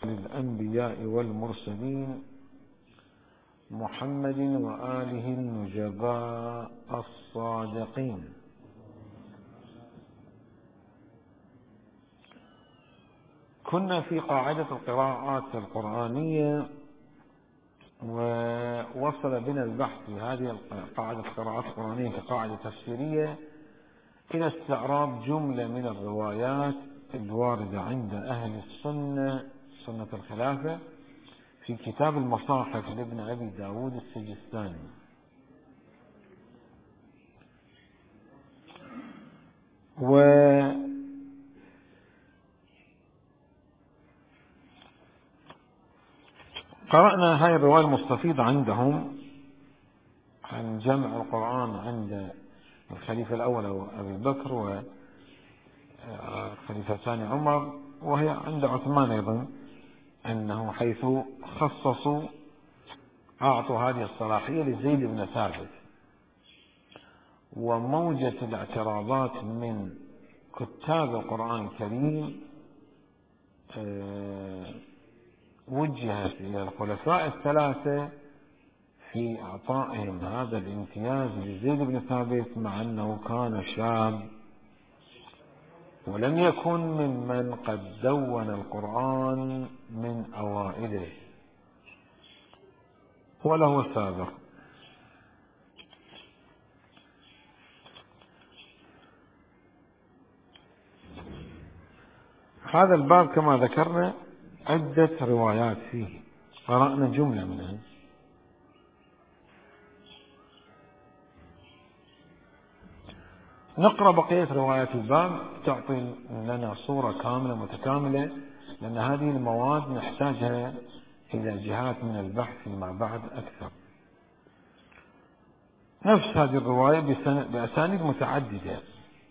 للأنبياء والمرسلين محمد وآله النجباء الصادقين. كنا في قاعدة القراءات القرآنية، ووصل بنا البحث في هذه قاعدة القراءات القرآنية كقاعدة تفسيرية إلى استعراض جملة من الروايات الواردة عند أهل السنة، سنة الخلافة، في كتاب المصاحف لابن أبي داود السجستاني. وقرأنا هاي الرواية المستفيضة عندهم عن جمع القرآن عند الخليفة الأول أبي بكر والخليفة الثاني عمر، وهي عند عثمان أيضا، أنه حيث خصصوا أعطوا هذه الصلاحية لزيد بن ثابت. وموجة الاعتراضات من كتاب القرآن الكريم وجهت إلى الخلفاء الثلاثة في إعطائهم هذا الامتياز لزيد بن ثابت، مع أنه كان شاب ولم يكن ممن قد دون القرآن من أوائله وله سابق. هذا الباب كما ذكرنا عدة روايات فيه، قرأنا جملة منها. نقرأ بقية روايات الباب تعطي لنا صورة كاملة متكاملة، لأن هذه المواد نحتاجها إلى جهات من البحث فيما بعد أكثر. نفس هذه الرواية بأسانيد متعددة،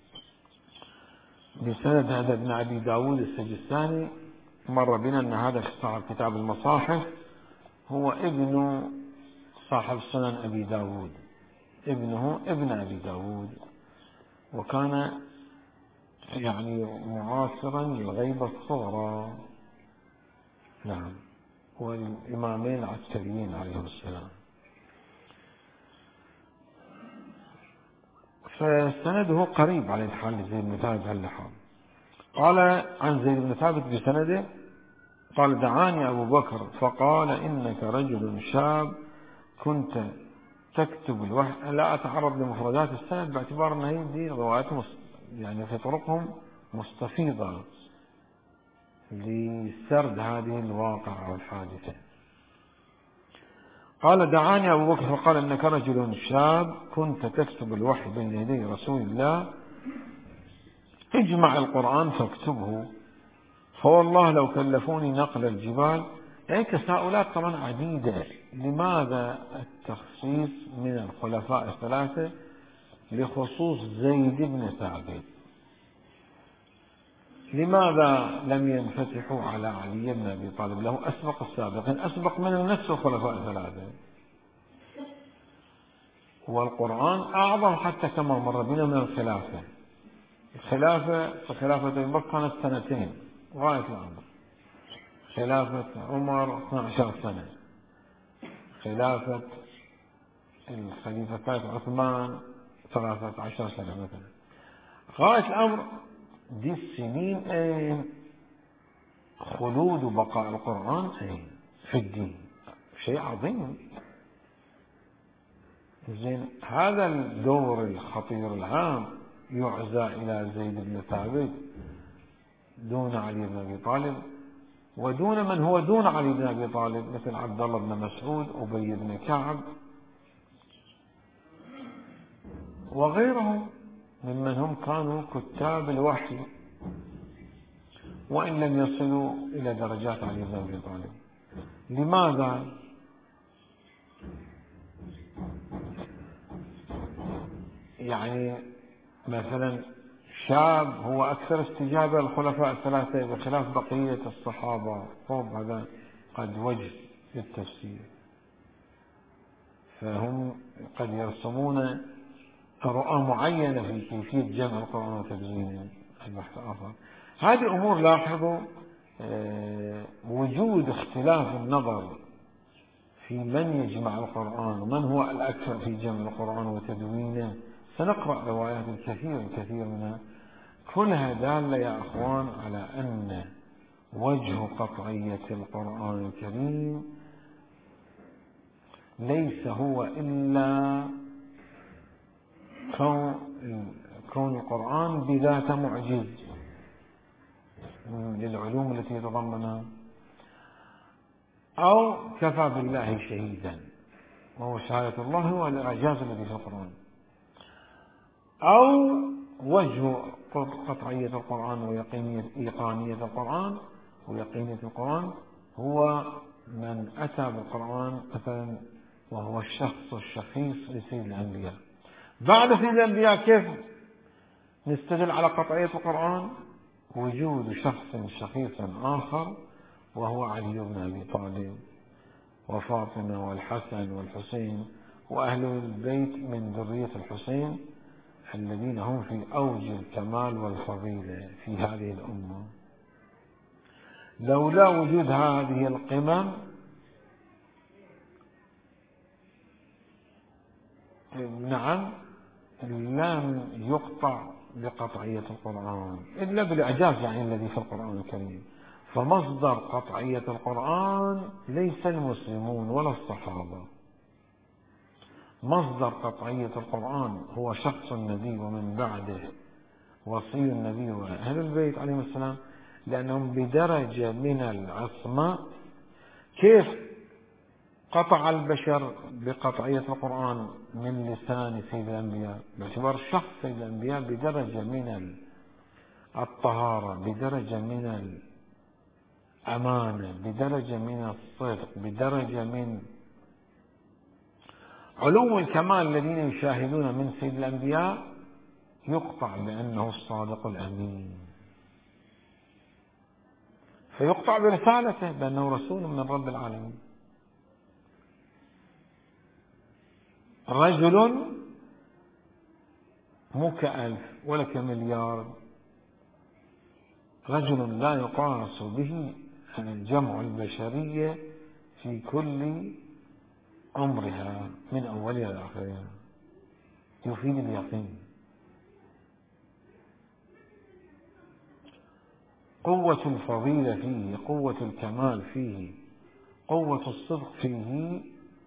بسند هذا ابن أبي داود السجستاني. مر بنا أن هذا صاحب كتاب المصاحف هو ابن صاحب سنن أبي داود، ابنه ابن أبي داود، وكان يعني معاصرا للغيبة الصغرى، نعم، والإمامين العسكريين عليهم السلام. فسنده قريب على الحال لزيد بن ثابت هاللحام. قال عن زيد بن ثابت بسنده قال: دعاني أبو بكر فقال: إنك رجل شاب كنت تكتب الوحي. لا أتعرض لمفردات السند باعتبار أن هي دي روايات يعني في طرقهم مستفيضة لسرد هذه الواقع والحادثة. قال: دعاني أبو بكر فقال: إنك رجل شاب كنت تكتب الوحي بين يدي رسول الله، اجمع القرآن فاكتبه، فوالله لو كلفوني نقل الجبال. يعني تساؤلات طبعا عديدة. لماذا التخصيص من الخلفاء الثلاثة لخصوص زيد بن ثابت؟ لماذا لم ينفتحوا على علي بن أبي طالب؟ له أسبق السابقين، أسبق من نفس الخلفاء الثلاثة، والقرآن أعظم حتى كما مر بنا من الخلافة. خلافة أبي بكر كانت 2 غاية الأمر، خلافة عمر 12 سنة، خلافة الخليفة الثالث عثمان 13 سنة مثلا. غاية الأمر دي السنين خلود وبقاء القرآن في الدين شيء عظيم. زين، هذا الدور الخطير العام يعزى إلى زيد بن ثابت دون علي بن أبي طالب، ودون من هو دون علي بن أبي طالب مثل عبد الله بن مسعود، أبي بن كعب، وغيرهم ممن هم كانوا كتاب الوحي وإن لم يصلوا إلى درجات علي بن أبي طالب. لماذا؟ يعني مثلا شاب هو أكثر استجابة للخلفاء الثلاثة بخلاف بقية الصحابة، هذا قد وجه للتفسير، فهم قد يرسمون رؤى معينة في كيفية جمع القرآن وتدوينه. البحث آخر. هذه أمور لاحظوا وجود اختلاف النظر في من يجمع القرآن ومن هو الأكثر في جمع القرآن وتدوينه. سنقرأ روايات الكثير منها، كلها دالة يا أخوان على أن وجه قطعية القرآن الكريم ليس هو إلا كون القرآن بذاته معجز للعلوم التي يتضمنها، أو كفى بالله شهيدا وهو شهادة الله هو الإعجاز الذي في القرآن، أو وجه قطعية القرآن وإيقانية القرآن ويقينية القرآن هو من أتى بالقرآن مثلا وهو الشخص الشخيص لسيد الأنبياء. بعد سيد الأنبياء كيف نستدل على قطعية القرآن؟ وجود شخص شخيص آخر وهو علي بن أبي طالب وفاطمة والحسن والحسين وأهل البيت من ذرية الحسين الذين هم في أوج الكمال والفضيلة في هذه الأمة. لولا وجود هذه القمم نعم لم يقطع بقطعية القرآن إلا بالإعجاز يعني الذي في القرآن الكريم. فمصدر قطعية القرآن ليس المسلمون ولا الصحابة، مصدر قطعية القرآن هو شخص النبي ومن بعده وصي النبي وأهل البيت عليهم السلام، لأنهم بدرجة من العصمة. كيف قطع البشر بقطعية القرآن من لسان سيد الأنبياء؟ باعتبار شخص سيد الأنبياء بدرجة من الطهارة، بدرجة من الأمانة، بدرجة من الصدق، بدرجة من علو الكمال الذين يشاهدون من سيد الأنبياء، يقطع بأنه الصادق الأمين، فيقطع برسالته بأنه رسول من رب العالمين. رجل مو كألف ولا كمليار، رجل لا يقاس به جمع البشرية في كل عمرها من أولها إلى آخرها، يفيد اليقين. قوة الفضيلة فيه، قوة الكمال فيه، قوة الصدق فيه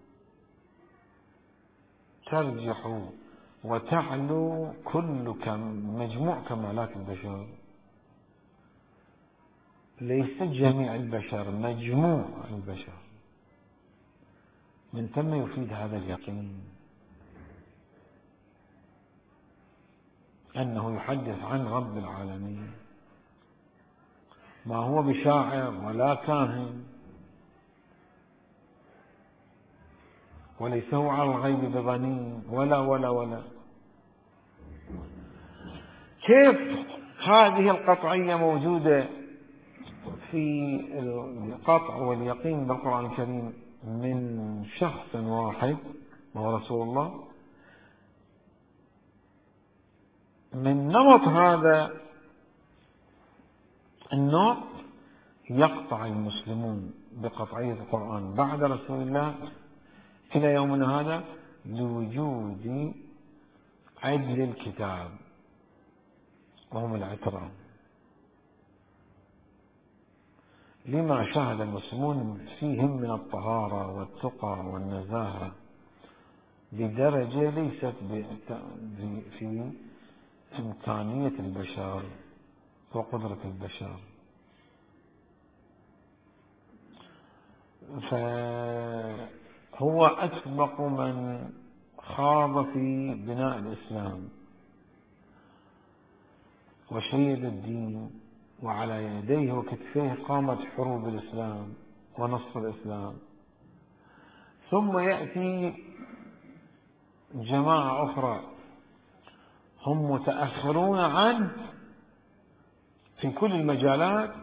ترجح وتعلو كل مجموع كمالات البشر، ليس جميع البشر، مجموع البشر. من ثم يفيد هذا اليقين أنه يحدث عن رب العالمين، ما هو بشاعر ولا كاهن، وليس هو على الغيب بظنين ولا. كيف هذه القطعية موجودة في القطع واليقين بالقرآن الكريم من شخص واحد وهو رسول الله؟ من نمط هذا النوع يقطع المسلمون بقطعية القرآن بعد رسول الله إلى يومنا هذا لوجود عدل الكتاب وهم العترة، لما شاهد المسلمون فيهم من الطهارة والتقى والنزاهة بدرجة ليست في إمكانية البشر وقدرة البشر. فهو أسبق من خاض في بناء الإسلام وشيد الدين، وعلى يديه وكتفيه قامت حروب الإسلام ونصر الإسلام. ثم يأتي جماعة أخرى هم متأخرون عنه في كل المجالات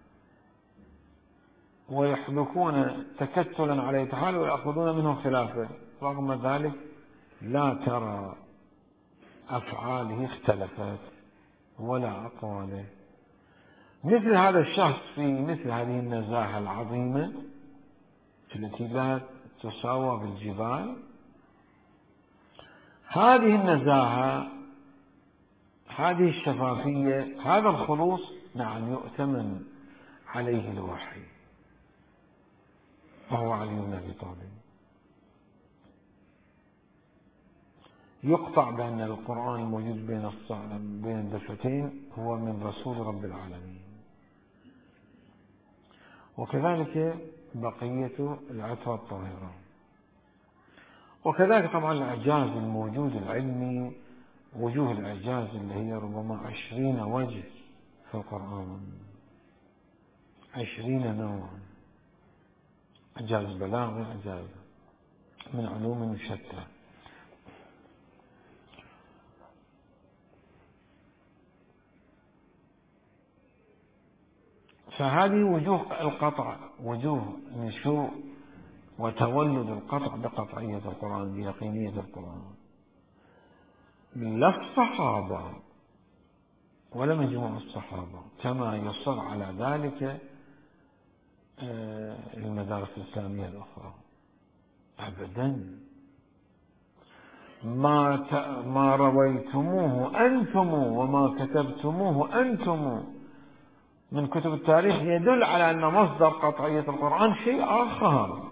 ويحدثون تكتلا عليه تعالى ويأخذون منه خلافه، رغم ذلك لا ترى أفعاله اختلفت ولا أقواله، مثل هذا الشخص في مثل هذه النزاهة العظيمة التي لا تساوى بالجبال، هذه النزاهة، هذه الشفافية، هذا الخلوص، نعم يؤتمن عليه الوحي، وهو علي بن أبي طالب. يقطع بأن القرآن الموجود بين الدفتين هو من رسول رب العالمين، وكذلك بقية العترة الطاهرة، وكذلك طبعا الإعجاز الموجود العلمي، وجوه الإعجاز اللي هي ربما 20 وجه في القرآن، 20 نوع، إعجاز بلاغي، إعجاز من علوم شتى. فهذه وجوه القطع، وجوه نشوء وتولد القطع بقطعية القرآن، بيقينية القرآن. لا الصحابة ولا مجموع الصحابة كما يصر على ذلك المدارس الإسلامية الأخرى، أبدا. ما رويتموه أنتم وما كتبتموه أنتم من كتب التاريخ يدل على أن مصدر قطعية القرآن شيء آخر.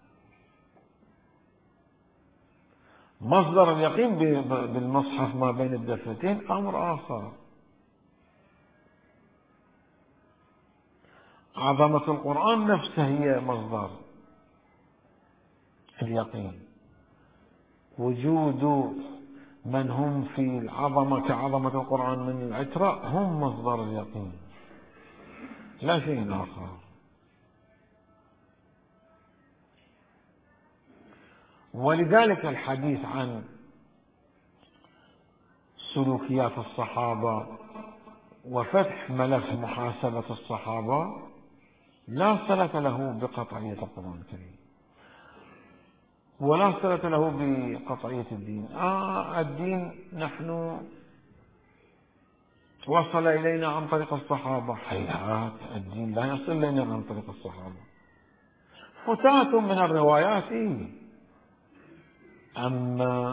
مصدر اليقين بالمصحف ما بين الدفتين أمر آخر. عظمة القرآن نفسه هي مصدر اليقين. وجود من هم في العظمة كعظمة القرآن من العترة هم مصدر اليقين، لا شيء آخر. ولذلك الحديث عن سلوكيات الصحابة وفتح ملف محاسبة الصحابة لا صلة له بقطعية القرآن الكريم، ولا صلة له بقطعية الدين. الدين نحن وصل إلينا عن طريق الصحابة، هيهات، الدين لا يصل إلينا عن طريق الصحابة. فتاة من الروايات، أما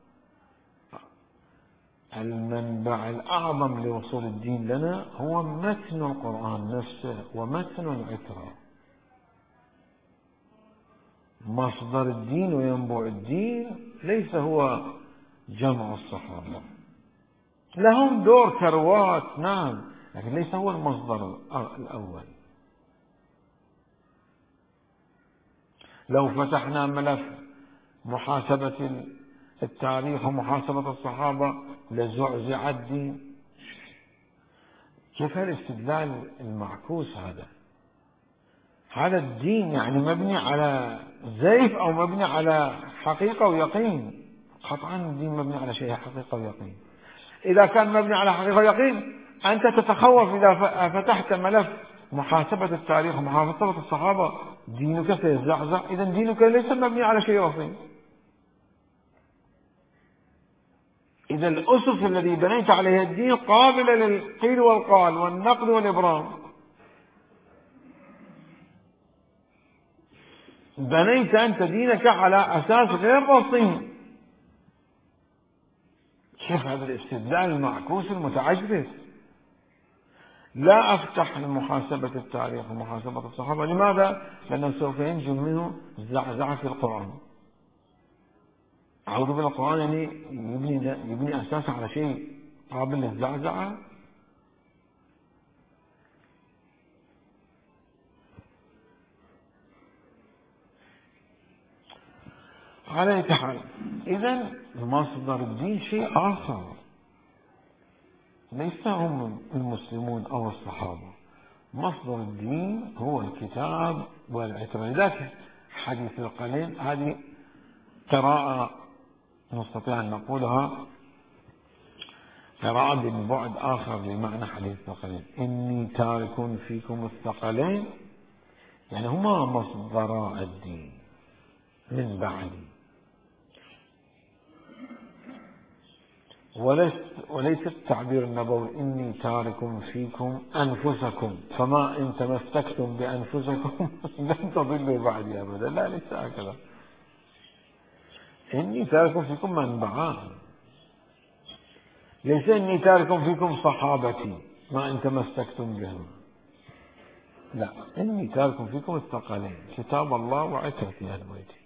المنبع الأعظم لوصول الدين لنا هو متن القرآن نفسه ومتن العترة. مصدر الدين وينبوع الدين ليس هو جمع الصحابة، لهم دور كروات نعم، لكن ليس هو المصدر الأول. لو فتحنا ملف محاسبة التاريخ ومحاسبة الصحابة لزعزع الدين. كيف الاستدلال المعكوس هذا؟ هذا الدين يعني مبني على زيف أو مبني على حقيقة ويقين. قطعا الدين مبني على شيء حقيقة ويقين. إذا كان مبني على حقيقة ويقين أنت تتخوف إذا فتحت ملف محاسبة التاريخ ومحاسبة الصحابة دينك سيزعزع. إذا دينك ليس مبني على شيء وصي. إذا الأسس الذي بنيت عليها الدين قابلة للقيل والقال والنقد والإبرام. بنيت أنت دينك على أساس غير رصين. كيف هذا الاستدلال المعكوس المتعجرف؟ لا أفتح لمحاسبة التاريخ ومحاسبة الصحابة. لماذا؟ لأنه سوف ينجم منه زعزعة في القرآن. أعوذ بالله، القرآن يعني يبني أساسا على شيء قابل للزعزعة. على أي حال، إذن مصدر الدين شيء آخر، ليس هم المسلمون أو الصحابة. مصدر الدين هو الكتاب والعترة. لذلك حديث القليل هذه قراءة نستطيع أن نقولها قراءة من بعد آخر لمعنى حديث الثقلين. إني تارك فيكم الثقلين، يعني هما مصدر الدين من بعدي. وليس التعبير النبوي إني تارك فيكم أنفسكم فما إن تمسكتم بأنفسكم لن تضلوا بعدي أبدا، لا ليس هكذا. إني تارك فيكم منبعان، ليس إني تارك فيكم صحابتي ما إن تمسكتم بهم، لا، إني تارك فيكم الثقلين كتاب الله وعترتي أهل بيتي.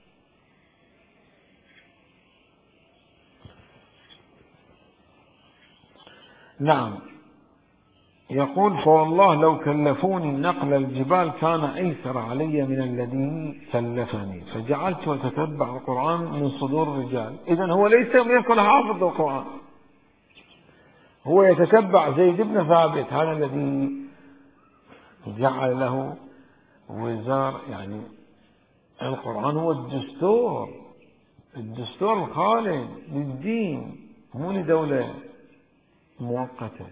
نعم. يقول فوالله لو كلفوني نقل الجبال كان أيسر علي من الذي كلفني، فجعلت أتتبع القرآن من صدور الرجال. إذن هو ليس يكون حافظ القرآن، هو يتتبع زيد بن ثابت، هذا الذي جعل له وزار. يعني القرآن هو الدستور الخالد للدين، مو لدولة مؤقتة.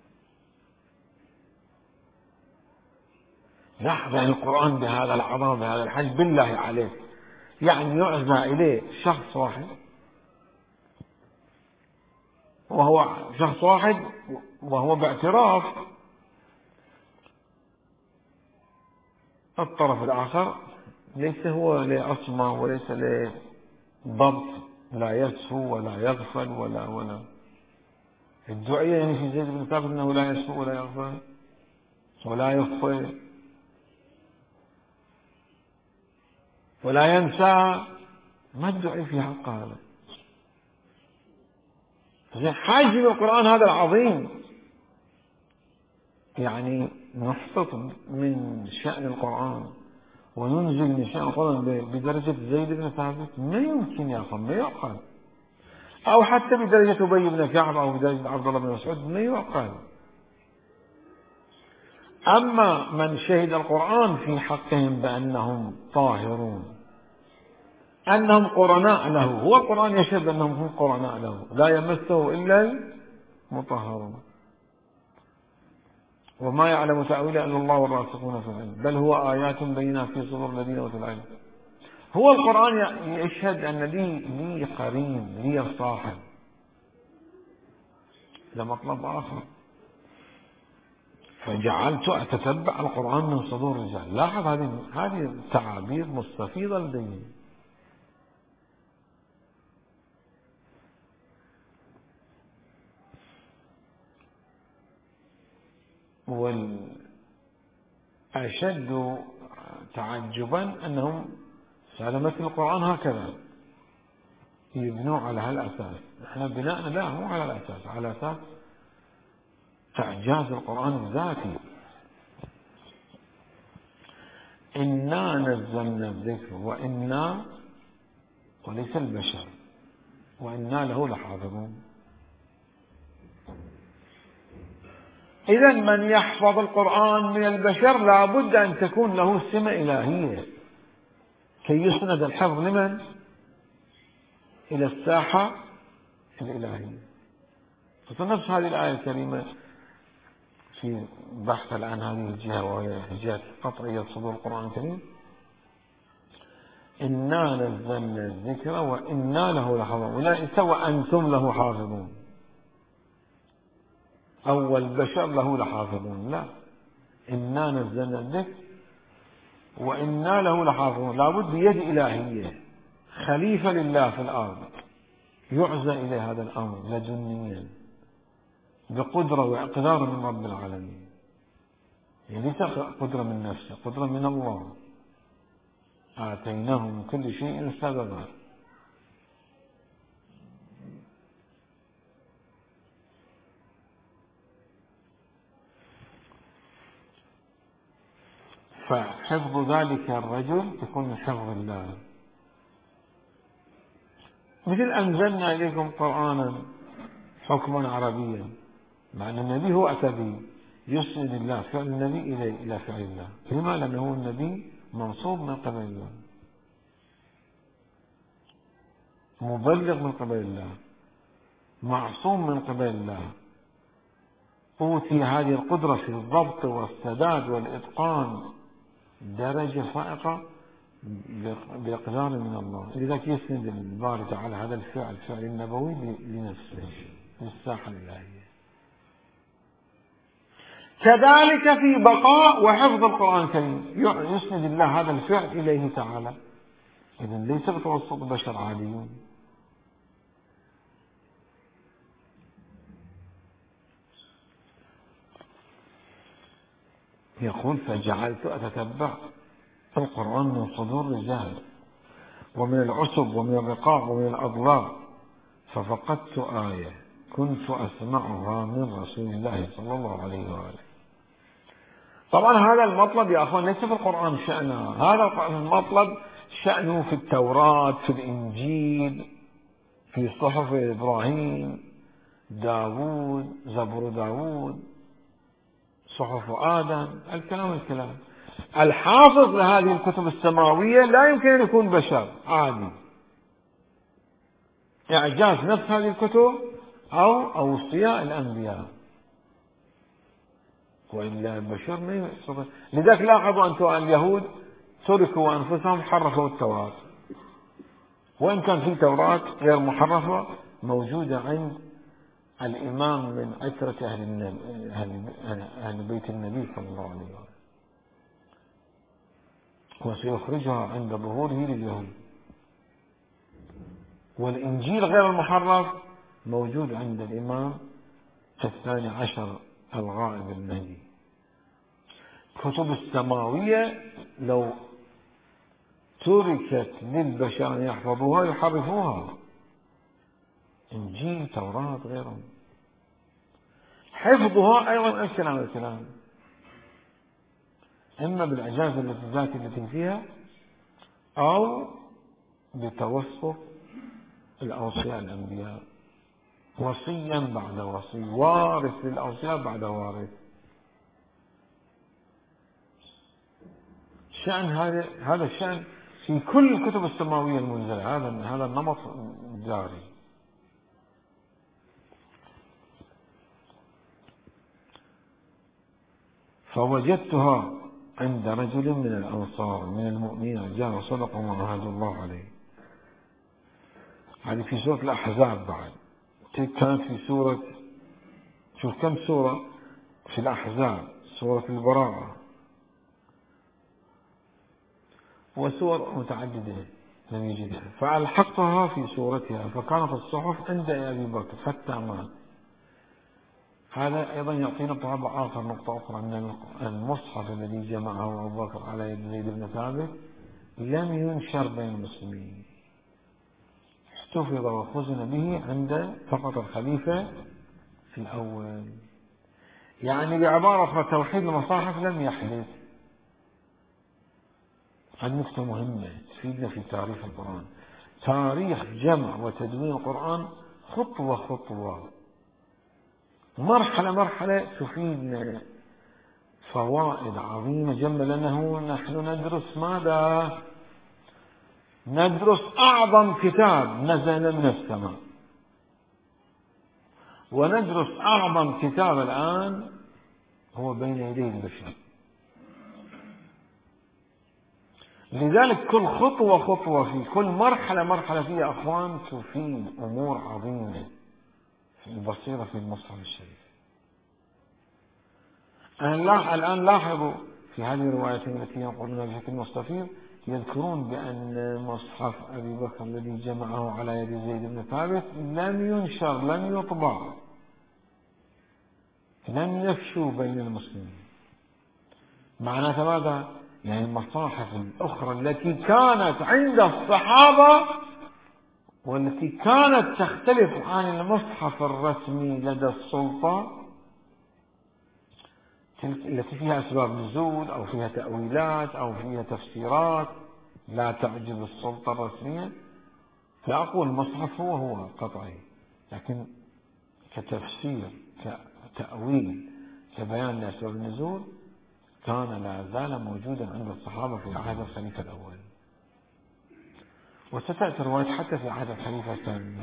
لاحظ يعني القرآن بهذا العظام بهذا الحجم بالله عليك، يعني يعزى إليه شخص واحد، وهو شخص واحد وهو باعتراف الطرف الآخر ليس هو لعصمة وليس لضبط، لا يسهو ولا يغفل ولا الدعية. يعني في زيد بن ثابت أنه لا يسهو ولا يغفل ولا يخفي ولا ينسى، ما الدعي في حق هذا؟ حاجب القرآن هذا العظيم، يعني نحطط من شأن القرآن وننزل من شأن القرآن بدرجة زيد بن ثابت، ما يمكن يا أخي، ما يعقل. أو حتى بدرجة أبي بن كعب أو بدرجة عبد الله بن مسعود، ما يعقل. أما من شهد القرآن في حقهم بأنهم طاهرون، أنهم قرناء له، هو القرآن يشهد أنهم هم قرناء له، لا يمسه إلا المطهرون، وما يعلم تأويله إلا الله والراسخون في العلم، بل هو آيات بينات في صدور الذين أوتوا العلم. هو القرآن يشهد أن لي قرين، لي صاحب، لمطلب آخر. فجعلت أتتبع القرآن من صدور الرجال. لاحظ هذه تعابير مستفيضة لديهم. والأشد تعجبا أنهم سلمة القرآن هكذا يبنوا على هالأساس. احنا بناءنا لا، مو على الأساس، على أساس إعجاز القرآن الذاتي. إنا نزلنا الذكر وإنا، وليس البشر، وإنا له لحافظون. إذا من يحفظ القرآن من البشر لا بد أن تكون له سمة إلهية كي يسند الحفظ لمن؟ إلى الساحة الإلهية. فنفس هذه الآية الكريمة في بحث الآن هذه الجهة، وهي جهة قطعية صدور القرآن الكريم. إنا نزلنا الذكر وإنا له لحافظون، وليس وأنتم له حافظون أو البشر له لحافظون، لا، إنا نزلنا الذكر وإنا له لحافظون. لابد بيد إلهية، خليفة لله في الأرض يعزى إليه هذا الأمر لدنيا بقدرة واقتدار من رب العالمين. يعني ليس قدرة من نفسه، قدرة من الله. آتيناه من كل شيء سببا. فحفظ ذلك الرجل يكون من حفظ الله. مثل أنزلنا إليكم قرآنا حكما عربيا، مع أن النبي هو أتى به، يسند الله فعل النبي إلى فعل الله. لما؟ لأنه النبي منصوب من قبل الله، مبلغ من قبل الله، معصوم من قبل الله، أوتي هذه القدرة في الضبط والسداد والإتقان درجة فائقة بإقدار من الله. لذلك يسند الباري تعالى هذا الفعل النبوي لنفسه. للساحة الإلهية. كذلك في بقاء وحفظ القرآن الكريم يسند الله هذا الفعل إليه تعالى، إذن ليس بتوسط بشر عاديون. يقول فجعلت أتتبع القرآن من صدور الرجال ومن العصب ومن الرقاق ومن الأضلاع ففقدت آية كنت أسمعها من رسول الله صلى الله عليه وآله. طبعا هذا المطلب يا أخوان ليس في القرآن شأنه، هذا المطلب شأنه في التوراة، في الإنجيل، في صحف إبراهيم، داود، زبور داود، صحف آدم، الكلام. الحافظ لهذه الكتب السماوية لا يمكن أن يكون بشر عادي، إعجاز نفس هذه الكتب أو أوصياء الأنبياء، وإلا البشر ما يستطيع. لذلك لاحظوا أنتم اليهود تركوا أنفسهم حرفوا التوراة، وإن كان في توراة غير محرفة موجودة عند الإمام من عترة أهل بيت النبي صلى الله عليه وسلم، وسيخرجها عند ظهوره لليهود. والإنجيل غير المحرف موجود عند الإمام 12 الغائب المهدي. كتب السماوية لو تركت للبشر أن يحفظوها يحرفوها، إنجيل، توراة، غيرهم. حفظها أيضا الكلام إما بالإعجاز الذاتي التي فيها أو بتوسط الأوصياء الأنبياء، وصيا بعد وصي، وارث للأوصياء بعد وارث. شأن هذا الشأن في كل الكتب السماوية المنزلة، هذا النمط جاري. فوجدتها عند رجل من الأنصار من المؤمنين رجال صدقوا ما عاهدوا الله عليه. هذه في سورة الأحزاب. بعد كانت في سورة، شوف كم سورة في الأحزاب، سورة البراءة وسور متعددة لم يجدها، فألحقتها في سورتها فكانت الصحف عند أبي بكر فالتامات. هذا أيضا يعطينا طابع آخر، نقطة أخرى، أن المصحف الذي جمعه أبو بكر على يد زيد بن ثابت لم ينشر بين المسلمين، احتفظ وخزن به عند فقط الخليفة في الأول. يعني بعبارة أخرى توحيد المصاحف لم يحدث. هذه نقطة مهمة تفيدنا في تاريخ القرآن. تاريخ جمع وتدوين القرآن خطوة خطوة، مرحلة مرحلة، تفيدنا فوائد عظيمة جمة، لأنه نحن ندرس ماذا؟ ندرس أعظم كتاب نزل من السماء، وندرس أعظم كتاب الآن هو بين يدي البشر. لذلك كل خطوة في كل مرحلة فيها أخوان تفيد أمور عظيمة في البصيرة في المصحف الشريف. الآن لاحظوا في هذه الروايتين التي ينقلونها بشكل مستفيض يذكرون بأن مصحف أبي بكر الذي جمعه على يد زيد بن ثابت لم ينشر، لم يطبع، لم يفشوا بين المسلمين. معناته ماذا؟ يعني المصاحف الأخرى التي كانت عند الصحابة والتي كانت تختلف عن المصحف الرسمي لدى السلطة، التي فيها أسباب نزول أو فيها تأويلات أو فيها تفسيرات لا تعجب السلطة الرسمية، لا أقول المصحف هو قطعي، لكن كتفسير كتأويل كبيان لأسباب النزول كان لا زال موجودا عند الصحابة في عهد الخليفة الأول، وستأتي الروايات حتى في عهد الخليفة الثاني.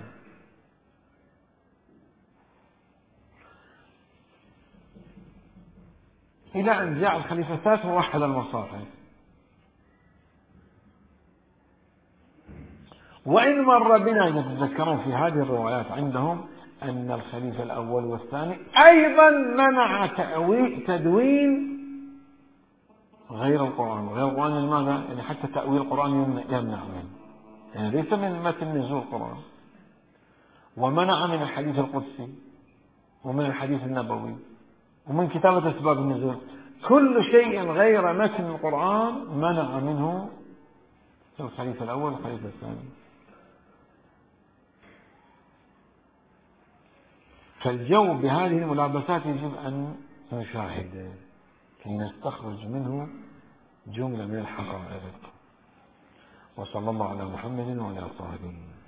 إلى أن جاء الخليفة الثالث ووحد المصاحف. وإن مر بنا تتذكرون في هذه الروايات عندهم أن الخليفة الأول والثاني أيضا منع تدوين غير القرآن. غير القرآن لماذا؟ يعني حتى تأويل القرآن يمنع منه، يعني ليس من متن نزول القرآن. ومنع من الحديث القدسي ومن الحديث النبوي ومن كتابة أسباب النزول. كل شيء غير متن القرآن منع منه الخليفة الأول والخليفة الثاني. فالجو بهذه الملابسات يجب أن نشاهده كي نستخرج منه جملة من الحقائق. وصلى الله على محمد وعلى صحبه.